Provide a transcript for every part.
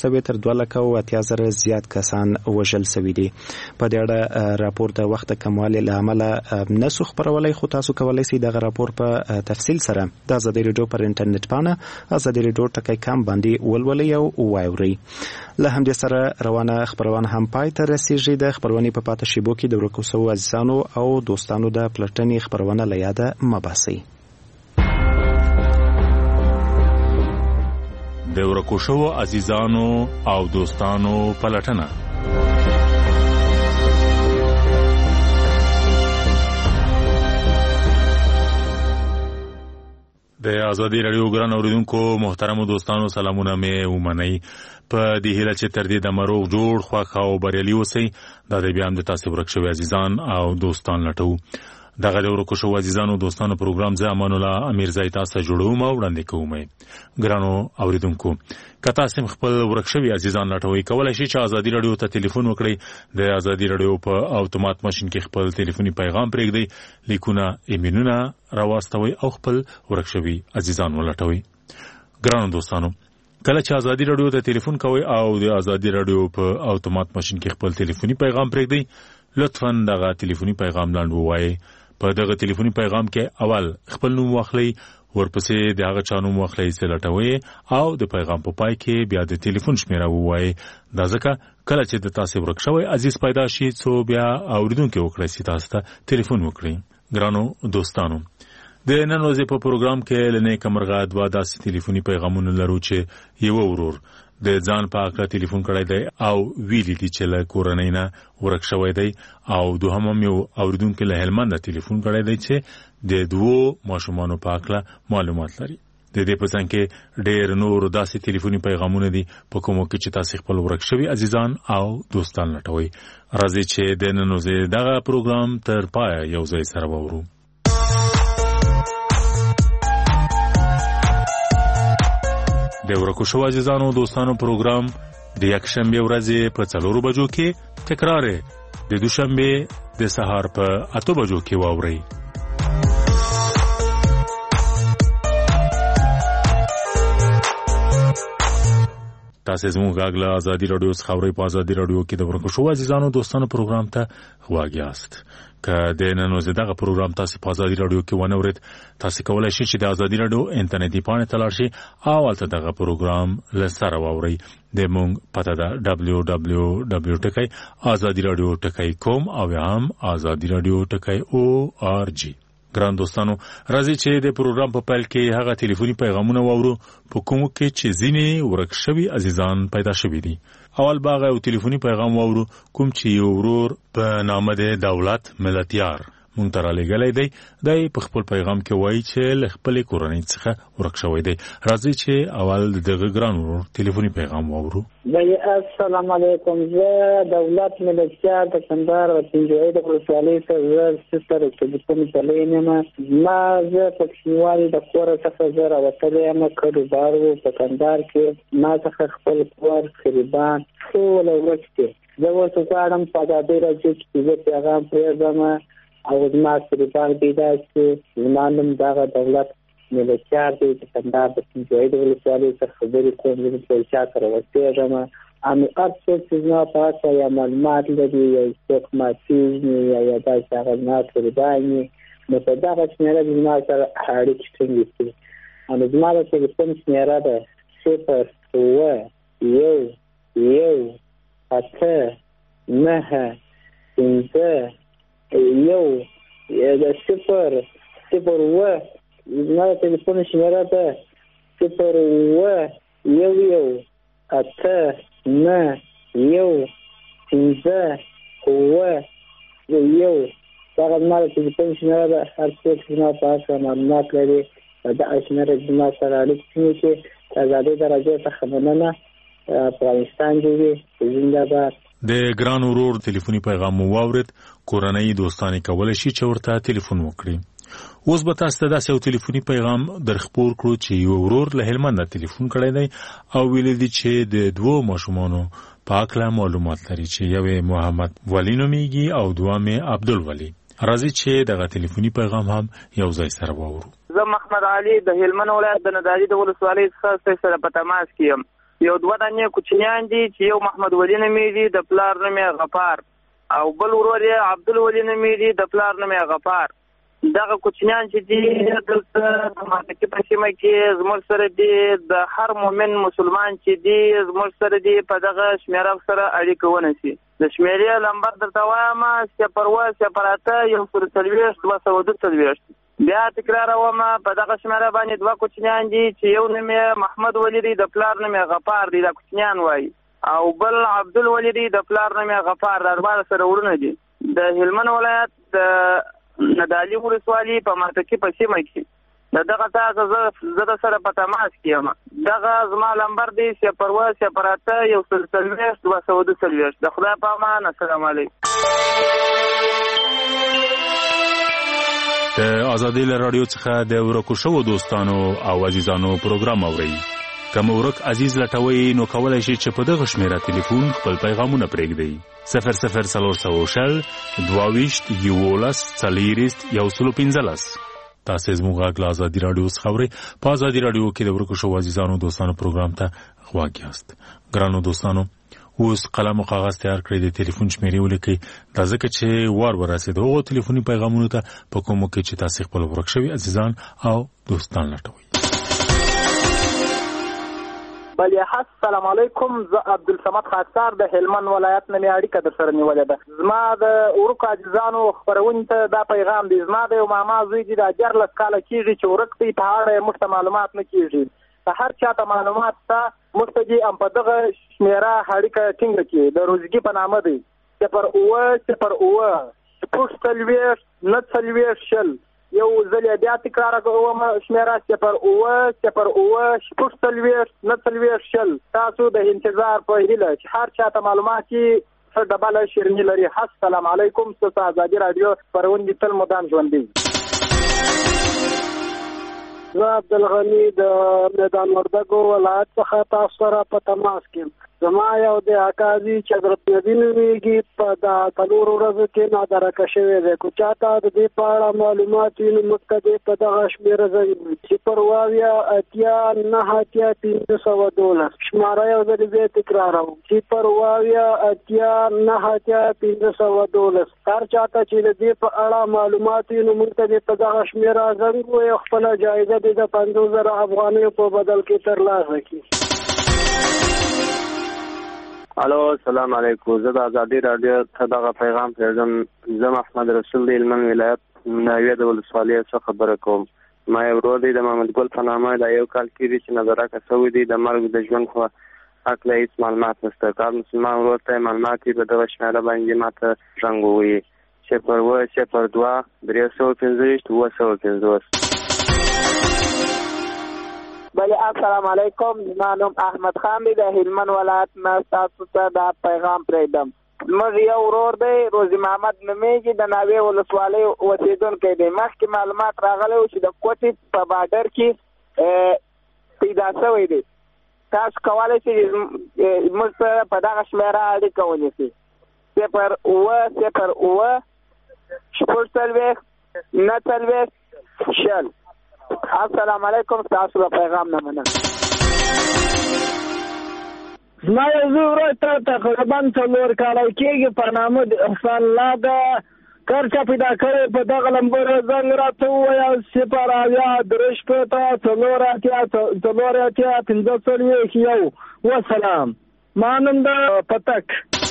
شوې، تر 2,80,000 زیات کسان وژل شوي دي. په دې اړه راپور د وخت کموالي له امله نسو خپرولای، خو تاسو کولای شئ دغه راپور په تفصیل سره د ازادي راډیو پر انټرنیټ باندې ازادي راډیو ټکی.com باندې ولولئ او واورئ. له همدې سره روانه خبرونه هم پای ته رسیږي. د خبرونې په پاتې شیبو کې د ورکو شوو عزیزانو او دوستانو د پلټنې خبرونه له یاده مه باسئ. د ورکو شوو عزیزانو او دوستانو پلټنه. د ازادي راډیو ګران اوریدونکو محترمو دوستانو سلامونه مې ومنئ. په دې هیله چې تر دې د مروغ جوړ خوښ او بریالي اوسئ. دا د بیا هم د تاسو ورک شوي عزیزان او دوستان لټو. دغه د ورکو شوو عزیزانو دوستانو پروګرام زه امان الله امیرزی تاسو جوړوم او وړاندې کوم. ګرانو اوریدونکو که تاسو خپل ورک شوي عزیزان لټوئ، کولای شئ چې ازادي راډیو ته ټلیفون وکړئ. د ازادي راډیو په اتومات ماشین کې خپل ټلیفوني پیغام پرېږدئ، لیکونه ایمیلونه راواستوئ او خپل ورک شوي عزیزان ولټوئ. ګرانو دوستانو کله چې ازادي راډیو ته ټلیفون کوئ او د ازادي راډیو په اتومات ماشین کې خپل ټلیفوني پیغام پرېږدئ، لطفاً دغه ټلیفوني پیغام لاندې ووایئ. په دغه ټلیفوني پیغام کې اول خپل نوم واخلئ، ورپسې د هغه چا نوم واخلئ چې لټوئ او د پیغام په پای کې بیا د ټلیفون شمیره ووایئ. دا ځکه کله چې د تاسو ورک شوی عزیز پیدا شي څو بیا اوریدونکي وکړئ چې تاسو ته ټلیفون وکړي. ګرانو دوستانو د نن ورځې په پروګرام کې لنې کمرغه دوا داسې ټلیفوني پیغامونه لرو چې یو ورور د ځان په اړه ټلیفون کړی دی او ویلي دي چې له کورنۍ نه ورک شوی دی، او دوهم هم یو اوریدونکي له هلمند ټلیفون کړی دی چې د 2 ماشومانو په اړه معلومات لري. د دې په څنګ کې ډېر نور داسې ټلیفوني پیغامونه دي په کومو کې چې تاسو خپل ورک شوي عزیزان او دوستان لټوئ. راځئ چې د نن ورځې دغه پروګرام تر پایه یو ځای سره واورو. د ورکو شوو عزیزانو دوستانو پروګرام د یکشنبه ورځې په 4 بجو کې تکرار د دوشنبه د سهار په 8 بجو کې واورئ. تاسو زموږ غاګله ازادي راډیو څخه اورئ. په ازادي راډیو کې د ورکو شوو عزیزانو دوستانو پروګرام ته غواړئ یاست. که د نن ورځې دغه پروګرام تاسو په ازادي راډیو کې ونه اورئ، تاسو کولای شئ چې د ازادي راډیو انټرنیټي پاڼې ته لاړ شئ او هلته دغه پروګرام له سره واورئ. د مونږ پته ده www.azadiradio.com او هم azadiradio.org. ګران دوستانو راځي چې د پروګرام په پیل کې هغه ټلیفوني پیغامونه واورو په کومو کې چې ځینې ورک شوي عزیزان پیدا شوي دي. اول باغ او ټلیفوني پیغام واورو کوم چې یو ورور په نامه د دولت ملتیار مونږ ته رالیږلی دی. دی په خپل پیغام کې وایي چې له خپلې کورنۍ څخه ورک شوی دی. راځئ چې اول دغه ګران ورور ټلیفوني پیغام واورو. السلام علیکم. زه دولت ملتیار د کندهار د پنجوایي د ولسوالۍ څخه سره ټلیفون چلوم. زه پښتونوالي د کور څخه زه راوتلی یم. کډوبار وو په کندهار کې. ما څخه خپل کور قریبان ټول ورک دی. زه اوس غواړم په ازادي راډیو کې زه پیغام پرېږدم او زما قریبان پیدا شي. زما نوم دغه دولت ملتیار دی چې کندهار د پنجوایي د ولسوالۍ څخه خبرې کوم. زه په چا سره ورسېږم. هر څوک چې زما په اړه یا معلومات لري یا څوک ماسېږي یا داسې هغه زما قریبان وي، نو په دغه شمېره زما سره اړیکې ټینګې کړي. نو زما د ټلیفون شمېره ده 011-895-1 زما د ټلیفون شمېره ده 011-895-1 دغه زما د ټلیفون شمېره ده. هر څوک زما په اړه معلومات لري دغه شمېره زما سره اړیکې ټینګې کړي. د ازادۍ د راډیو څخه مننه. افغانستان جوړي زنده‌باد. د ګران ورور ټلیفوني پیغام مو واورید. کورنۍ دوستانه کولای شي چې ورته ټلیفون وکړي. اوس به تاسو ته داسې یو ټلیفوني پیغام درخپور کړو چې یو ورور له هلمند ټلیفون کړی دی او ویل دي چې د 2 ماشومانو په اړه معلومات لري چې یو محمد ولی نومیږي او دویم عبدالولی. راځي چې دغه ټلیفوني پیغام هم یو ځای سره واورو. زه محمد علي د هلمند ولایت د ندادي د ولسوالۍ څخه سره په تماس کې یم. یو دوه دانې کوچنیان دي چې یو محمد ولی نومې دي د پلار نوم یې غفار او بل ورور یې عبدالولي نومې دي د پلار نوم یې غفار. دغه کوچنیان چې دي دلته د ماتکي په سیمه کې زموږ سره دي د هر مؤمن مسلمان چې دي زموږ سره دي په دغه شمیره سره اړیکه ونیسي. د شمیرې نمبر درته وایم 01048 بیا تکراروم په دغه شمیره باندې دوه کوچنیان دي چې یو نوم یې محمد ولی دی د پلار نوم یې غفار دی دا کوچنیان وایي او بل عبدالولي دی د پلار نوم یې غفار د اربعه سره ورونه دي د هلمند ولایت د ندالي ولسوالي په ماتکي په سیمه کې دغه تاسو زه سره په تماس کې یم. دغه زما نمبر دی 01048 د خدای په امان. السلام علیکم. د ازادي رادیو څخه د ورکو شو دوستانو او عزیزانو پروګرام اورئ. کوم ورک عزیز لټوي نو کولای شي چې په دغه شمیره ټلیفون خپل پیغامونه پرېږدي 00300 22 11 40 تاسو زموږ غږ ازادي رادیو څخه اورئ. په ازادي رادیو کې د ورکو شو عزیزانو دوستانو پروګرام ته غواړئ یاست. ګرانو دوستانو اوس قلم او کاغذ تیار کړئ د ټلیفون شمیرې ولیکئ دا ځکه چې وار ورسېدو هغو ټلیفوني پیغامونو ته په کومو کې چې تاسو خپل ورک شوي عزیزان او دوستان لټوئ. بله السلام علیکم. زه عبدالصمد خاکسار د هلمند ولایت نه مې اړیکه در سره نیولې ده. زما د ورکو عزیزانو خپرونې ته دا پیغام دی. زما د یو ماما زوی دی دا 14 کاله کېږي چې ورک دی په اړه یې موږ ته معلومات نه کېږي. که هر چا ته معلومات شته موږ ته دې هم په دغه شمیره اړیکه ټینګه کړي. د روزګي په نامه دی 0 یو ځل بیا تکرار کوم شمیره 0 تاسو د انتظار په هیله چې هر چا ته معلومات څه ډبله شیریني لري. السلام علیکم. ستاسو ازادي رادیو پرونډي تل مدام ژوندۍ. زه عبدالغني د میدان وردګو ولایت څخه تاسو سره په تماس کې. زما یو د اکاځي چې حضرت نبی نومیږي په د څلور ورځو کې نادرکه شوی دی. که چاته د دې په اړه معلومات وي نو موږ ته دې په دغه شمېره زنګ وکړي 0 شماره یو ځل بیا تکراروم 0 هر چاته چې د دې په اړه معلومات وي نو موږ ته دې په دغه شمېره زنګ ووایي خپله جایزه دې د 50,000 افغانیو په بدل کې ترلاسه کړي. الو السلام علیکم. زه د ازادي رادیو ته دغه پیغام پرېږدم. زه محمد رسول د هلمند ولایت ناویه د ولسوالۍ څخه خبره کوم. ما یو ورور دی د محمد ګل په نامه دا یو کال کېږي چې نظرکه شوی دی د مرګ د ژوند خو هکله هېڅ معلومات نشته. که مسلمان ورور ته معلومات وي په دغه شمیره باندې ماته زنګ ووهي 0 بله السلام علیکم. زما نوم احمد خان دی د هلمند ولایت نه تاسو ته دا پیغام پرېږدم. زموږ یو ورور دی روزي محمد نومیږي د ناوې ولسوالۍ اوسېدونکی دی. مخکې معلومات راغلی و چې د کوټې په باډر کې پیدا شوی دی. تاسو کولی شئ موږ سره په دغه شمیره اړیکه ونیسئ 0 السلام علیکم. تاسو په پیغام نه مننه. زما یو زوی ورور ته تقریبا 4 کاله کېږي په نامه د احسان الله ده. کار چا پیدا کړی په دغه نمبر زنګ راته ووایه 0 وسلام. ما نوم د پتک.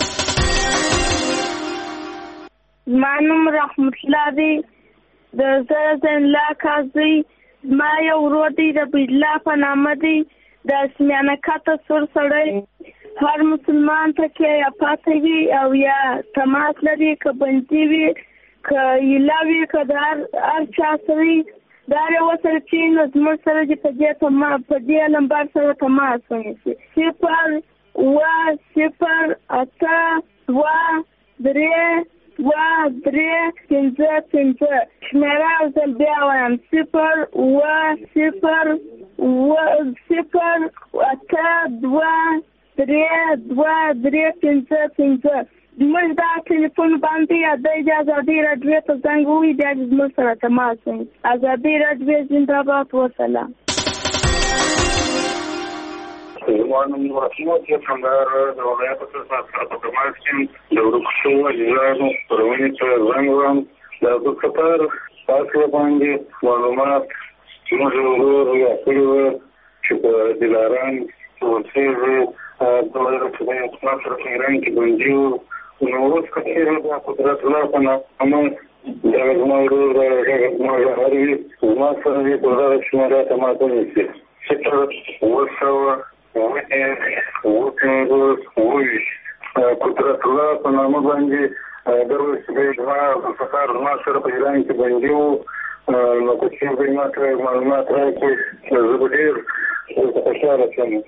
ما نوم رحمت الله دی د زرزن لا کازی. ما یو ورور دی د بجلا په نامه دی د اسمیانه کاته سور سړی. هر مسلمان ته کې یا پاتې وي او یا تماس لري که بندي وي که یلا وي که د هر چا سره دا یې وسره چې نو زموږ سره چې په دې نمبر سره تماس ونیسي 0 شمیره ځل بیا وایم 0 زموږ دا ټلیفون باندې د ازادي رادیو ته زنګ ووهي بیا زموږ سره تماس ونیسي. ازادي رادیو زنده باد. وسلام. زمانم رسموت یې څنګه د ولایت په تماس کې د ورکشو اجازه پرونی ته زنګ وم د خطر تاسو باندې معلومات موږ ورو یا کړو چې په دلاران ورڅېږي د ولایت په تماس سره کې باندې نو اوس کثیر د قدرت الله په نامه دا زموږ ورو هروي ما سره یې په دغه شماره تماس ونیسي چې ورسره قدرت الله په نامه باندې د فقار ما سره په ایران کې باندې وو نو که چې دوی ماته معلومات راکړي زه به ډېر خوشحاله شم.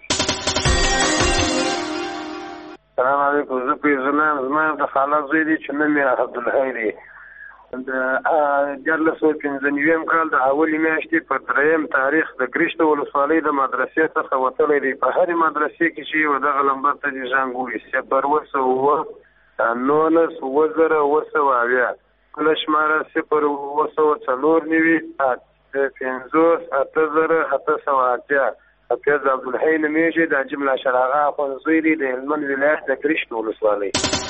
السلام علیکم. زه پیژنم زما د خاله زوی دی چې نوم یې عبدالحی دی. د 1495 کال د اولې میاشتې په 3 تاریخ د ګرشت ولسوالۍ د مدرسې څخه وتلی دی. په هرې مدرسې کې چې دغه لمبر ته دې زنګ ووایي 0 کله شماره 0 حافظ عبدالحی نومیږي د جمله شراغه اخوندزوی دی د هلمند ولایت د ګرشت ولسوالۍ.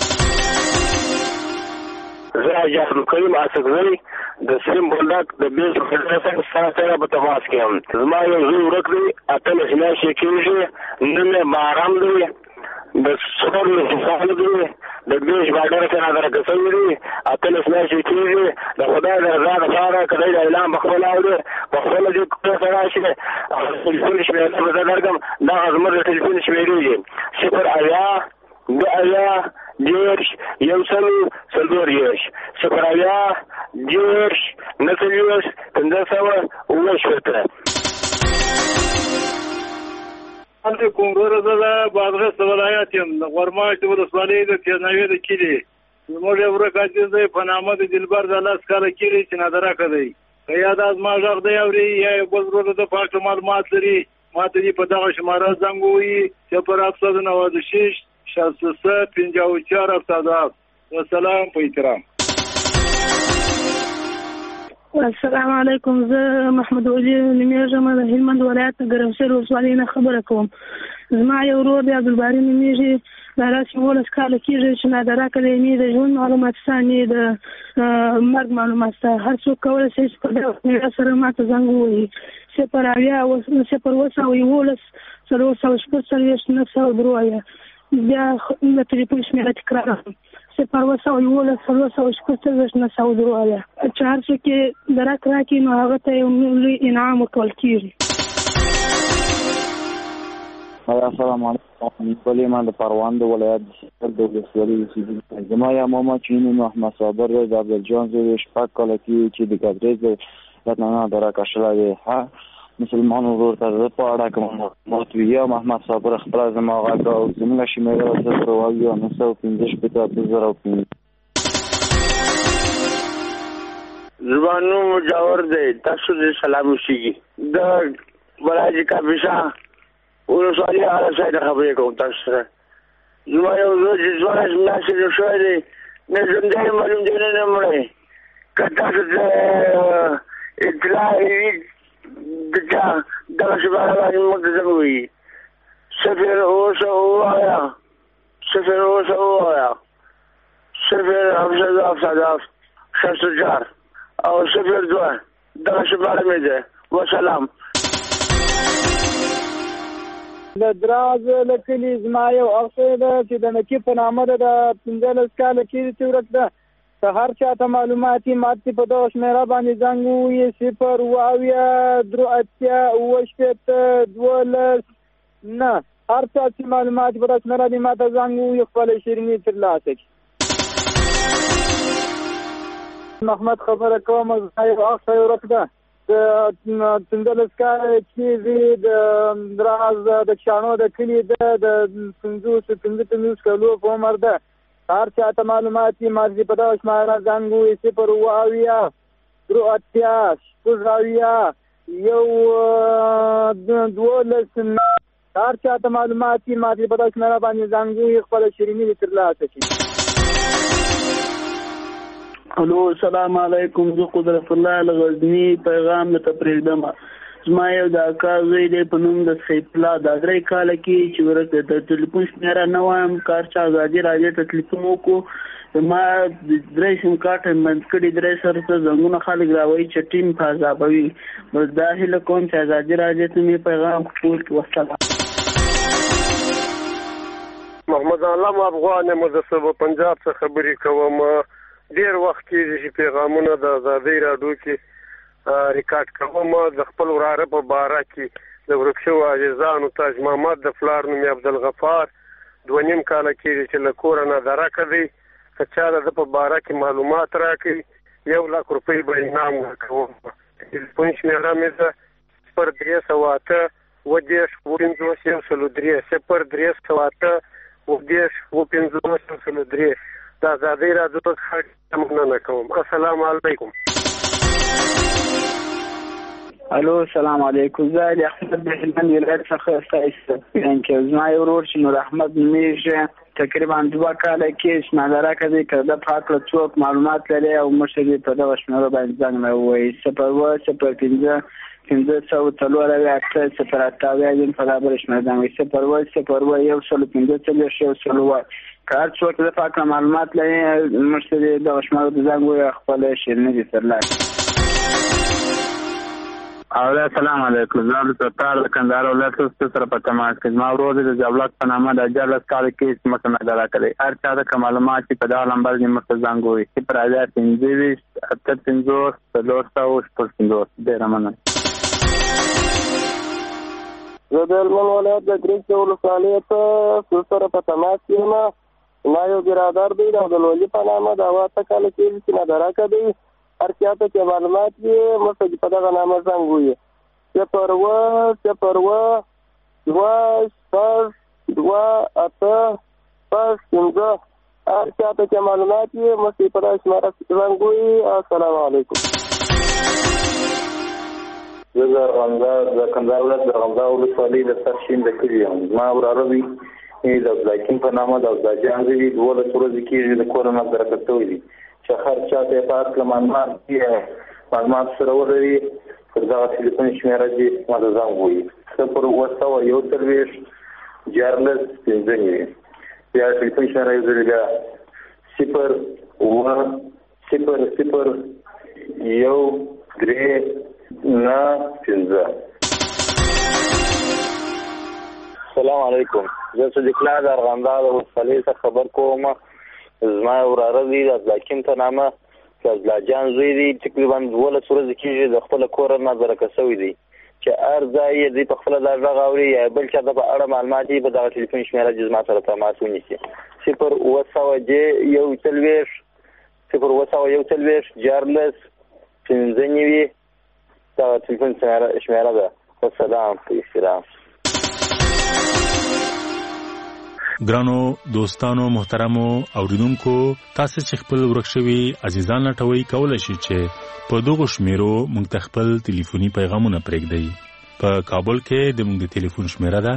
زه عبدالکریم اسدزی د سیم بولدک د بیس فدراسیون سره په تماس کې یم. زما یو زوی ورک دی 18 میاشتې کېږي. نوم یې بارام دی د څلور کسانو دی د بیس بارډر سره درکه شوی دی 18 میاشتې کېږي. د خدای د رضا دپاره که دی د اعلان په خپله اوري په خپله دې کور ته راشي ټلیفون شمېره به زه درکړم. دغه زموږ د ټلیفون شمېرې دي علیکم ورور زه بادغیس ولایت یم د غورماش ولسوالۍ د تیزناوي د کلي. زموږ یو ورک عزیز دی په نامه د دلبر د 10 کاله کېږي چې نادرکه دی. که یا دا زما غږ دی اوري یا یو بل ورور د پاک معلومات لري ما ته دې په دغه شماره زنګ ووایي 096 63 54 70. والسلام په احترام. السلام علیکم. زه محمد ولی نومیږم د هلمند ولایت ګرمسیر ولسوالۍ نه خبره کوم. زما یو ورور دی عبدالباري نومیږي د 18 کاله کېږي چې نادرکه دی. نه د ژوند معلومات شته نه د مرګ معلومات شته. هر څوک کولی شي چې په دغه شمېره سره ما ته زنګ ووایي 0 بیا د ټلیفون شمېره تکراروم 0 چې هر څوک یې درک راکړي نو هغه ته یو لوی انعام ورکول کېږي. السلام علیکم. بلې ما د پروان د ولایت د ولسوالۍ اوسېدونکی. زما یا ماما چې نوم احمد صابر دی د عبدالجان زوی 6 کاله کېږي چې د ګدرېز د نادرکه شوی دی. مسلمان ورور ته زه په اړه کوم معلومات ویم محمد صابر خپله زما غږ او زموږ شمېره 0 زما نوم مجاور دی. تاسو دې سلام وشيږي د ولایت کاپیسا ولسوالۍ هغه ځای نه خبرې کوم تاسو سره. زما یو زوی چې 14 میاشتې شوی دی نه ژوندی معلوم دی نه مړی. که تاسو ته اطلاع وي دغه شماره باندې موږ ته زنګ ووایي 0 او 02 دغه شماره مې ده. وسلام. د دراز له کلي زما یو اخته ده چې د نکي په نامه ده د 15 کاله کېږي چې ورک ده. که هر چاته معلوماتي ماته په دغه شمېره باندې زنګ ووایي 0 نه هر چا چې معلومات په دغه شمېره باندې ماته زنګ ووایي خپله شیریني ترلاسه کړي. محمد خبره کوم. زما یو اخته ورک ده د 15 کاله کېږي د دراز د کشانو د کلي ده د 55 کالو په عمر ده. هر چاته معلوماتي مارزي په دغه شماره زنګ ووایي 0 هر چاته معلوماتي مارزي په دغه شماره باندې زنګ ووایي خپله شیریني ترلاسه کړي. الو السلام علیکم. زه قدرت الله الغزنی پیغام ته پرېږدم. زما یو د اکا زوی دی په نوم د سیف الله دا 3 کاله کې چې ورته د ټلیفون شمیره نه وایم کار چې ازادي راځي ته ټلیفون وکړو ما 3 سیم کارت بند کړي 3 سره ته زنګونه خلک راوي چې ټیم فازابوي بس دا هله کوم چې ازادي راځي ته می پیغام خپل وسلام. محمد علام افغان مدرسه پنجاب څخه خبرې کوم. ډیر وخت کې چې پیغامونه د ازادي راډیو کې ریکارډ کوم د خپل وراره په باره کې د ورکشو عزیزانو تاج محمد د فلار نوم عبدالغفار 2.5 کاله کې چې له کور نه درکه دی چې د په باره کې معلومات راکړي 1 لک روپۍ به انعام ورکوم. ټلیفون شمیره مې ده 0308 ودیش 1503 0308 ودیش 1503 د ازادي راډیو څخه مننه کوم. السلام علیکم. الو السلام علیکم. زه احمد د هلمند ولایت څخه استایسته چې زما یو ورور چې نور احمد نومیږي تقریبا 2 کاله کې شمالره کوي کله په خپل څوک معلومات لري او مشري په دغه شمېره باندې ځان نه وایي 0.15 0.8 په لابر شمېره باندې 0.1 کار څوک د فاکه معلومات لري مشري دغه شمېره د ځان وایي خپل شیرنه دي ترلاسه. السلام علیکم. زه د تار د کندهار ولایت سره په تماس کې ما ورور د جبلک په نامه د اجازه کال کې مکنه درا کړی هر چا د معلومات په دا نمبر کې مرتضانګوي چې پر راځي 25 350 ډیر مننه. زه د هلمند ولایت د ګریس ولسوالۍ سره په تماس کې ما یو برادر دی د ولولي په نامه د 8 کال کې چې نه درا کړی هر چاته چې معلومات یې مستقیم په دغه نامه زنګوي 0.2 هر چاته چې معلومات یې مستقیم په دغه شماره زنګوي. السلام علیکم. زه د کندهار ولایت د غمزه ولسوالۍ د سرشین د کلي یم. ما وراره وي د عبدالحکیم په نامه د عبدالجان زوی 12 ورځې کېږي د کور نه درکه شوی دی چې هر چاته په اصل معلومات سره ولري پر دغه ټلیفون شمیره دې ما د ځان وایي 0.1 جارلس 15 بیا ټلیفون شمیره یې زری بیا 0.1 السلام علیکم. زه صدیق الله د ارغنداب ولسوالۍ څخه خبر کوم. زما وراره دی د عبدالحکیم په نامه چې عبدالجان زوی دی تقریبا 12 ورځې کېږي د خپل کور نه درکه شوی دی چې هر ځای یې دی په خپل د غږ اوري یا بل چا د په اړه معلومات یې په دغه ټلیفون شمیره د زما سره تماس ونیسي 0.1 جارلس 15 دا ټلیفون شمیره ده. والسلام علیکم. ګرانو دوستانو محترمو اوریدونکو تاسو چې خپل ورکشوي عزیزان لټوي کولای شئ چې په دغه شمیرو موږ خپل ټلیفوني پیغامونه پرېږدئ. په کابل کې د موږ ټلیفون شمیره ده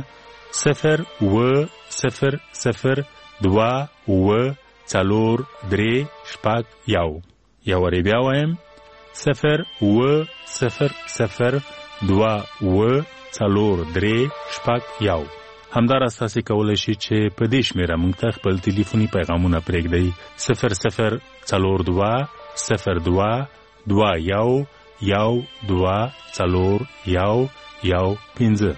0.000 یا وری بیا وایم 0.000 همدار اساسي کولای شي چې په دې شمیره موږ ته خپل ټلیفوني پیغامونه پرېږدئ 0.002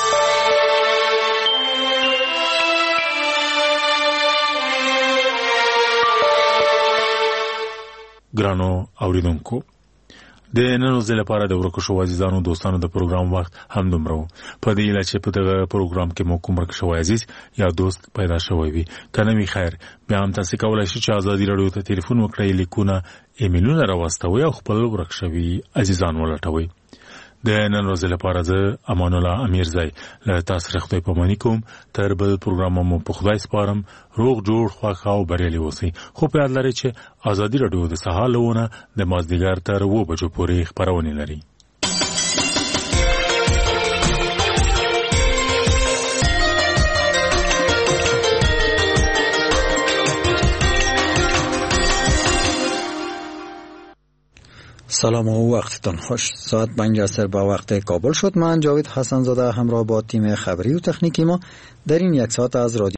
ګرانو اوریدونکو د نن ورځې لپاره د ورکشو عزیزانو دوستانو د پروګرام وخت هم دومره په دې اله چې په دغه پروګرام کې مو کوم ورکشو عزیز یا دوست پیدا شوی وي کنه می خیر بیا هم تاسو کولای شئ چې ازادي راډیو ته ټلیفون وکړئ لیکونه ایمیلونه راوستوي او خپل ورکشوي عزیزان ولټوي. د نن ورځې لپاره زه امان الله امیرزی له تاسو سره خدای پاماني کوم. تر بل پروګرام مو په خدای سپارم. روغ جوړ خوښ او بریالي اوسئ. خو په یاد لرئ چې ازادي راډیو د سهار لونه د مازدیګر تر 2 بجو پورې خبرونه لري. سلام و وقتتان خوش. ساعت 5 عصر با وقت کابل شد. من جاوید حسن زاده همراه با تیم خبری و تکنیکی ما در این یک ساعت از رادیو